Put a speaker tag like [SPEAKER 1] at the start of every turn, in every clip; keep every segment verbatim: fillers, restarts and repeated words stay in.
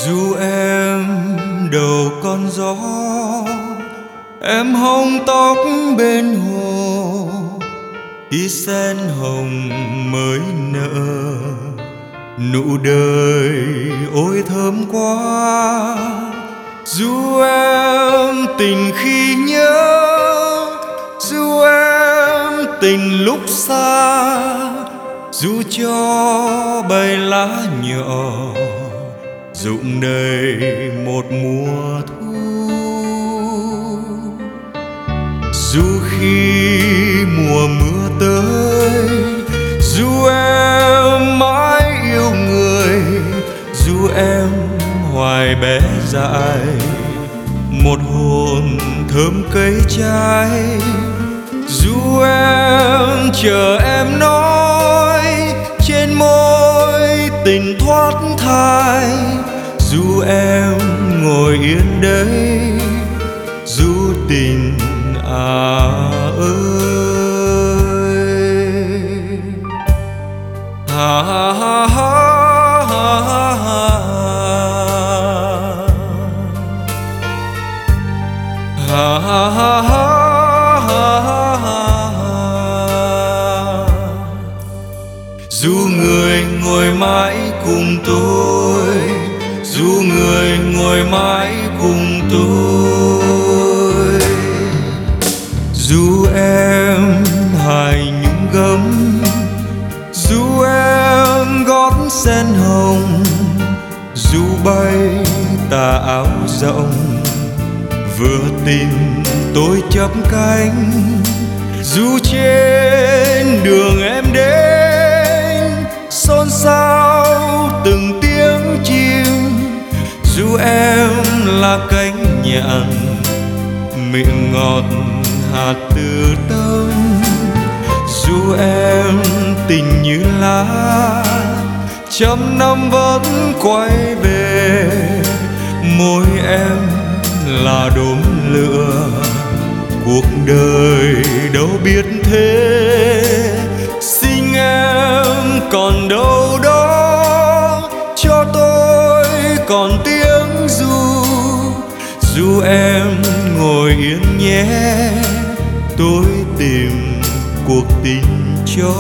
[SPEAKER 1] Dù em đầu con gió, em hông tóc bên hồ, khi sen hồng mới nở, nụ đời ôi thơm quá. Dù em tình khi nhớ, dù em tình lúc xa, dù cho bầy lá nhỏ rụng đầy một mùa thu. Dù khi mùa mưa tới, dù em mãi yêu người, dù em hoài bé dại, một hồn thơm cây trái. Dù em chờ em nói, trên môi tình thoát thai. Dù em ngồi yên đấy, dù tình à ơi. Ha ha ha ha ha ha. Ha ha ha ha ha. Dù người ngồi mãi cùng tôi, dù người ngồi mãi cùng tôi, dù em hài nhung gấm, dù em gót sen hồng, dù bay tà áo rộng, vừa tìm tôi chắp cánh. Dù trên đường em đến xôn xao từng tiếng chim, dù em là cánh nhạn miệng ngọt hạt từ tâm, dù em tình như lá trăm năm vẫn quay về, môi em là đốm lửa, cuộc đời đâu biết thế. Xin em còn đâu đó cho tôi còn tiếng ru, dù em ngồi yên nhé, tôi tìm cuộc tình cho.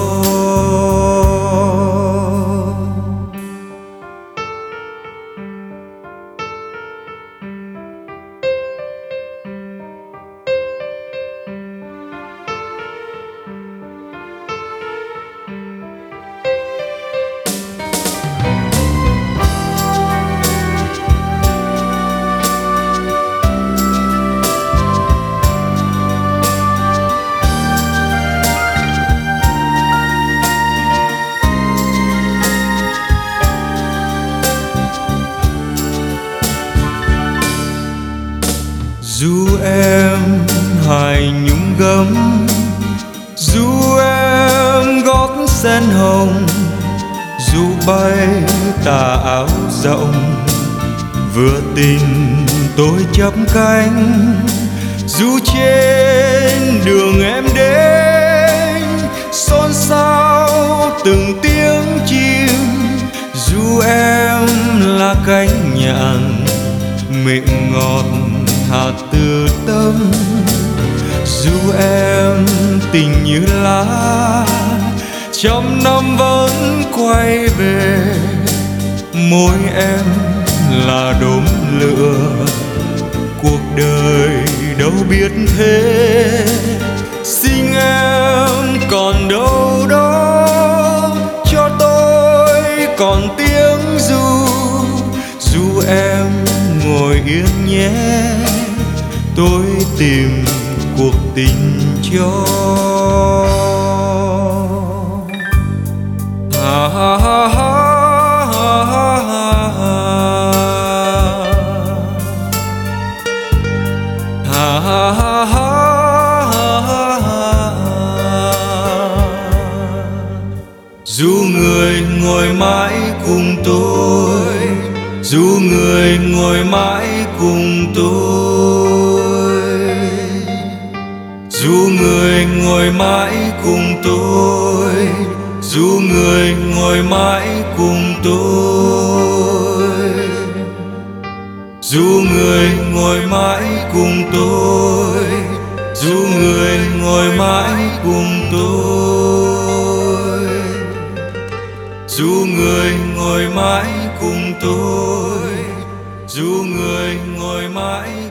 [SPEAKER 1] Dù em hài nhung gấm, dù em gót sen hồng, dù bay tà áo rộng, vừa tình tôi chắp cánh. Dù trên đường em đến xôn xao từng tiếng chim, dù em là cánh nhạn miệng ngọt hạt từ tâm, dù em tình như lá trăm năm vẫn quay về, môi em là đốm lửa, cuộc đời đâu biết thế. Xin em còn đâu đó cho tôi còn tiếng ru, dù em ngồi yên nhé, tôi tìm cuộc tình cho. Ha ha ha ha ha ha. Ha ha ha ha ha. Dù người ngồi mãi cùng tôi, dù người ngồi mãi cùng tôi, dù người ngồi mãi cùng tôi, dù người ngồi mãi cùng tôi. Dù người ngồi mãi cùng tôi, dù người ngồi mãi cùng tôi, dù người ngồi mãi cùng tôi, dù người ngồi mãi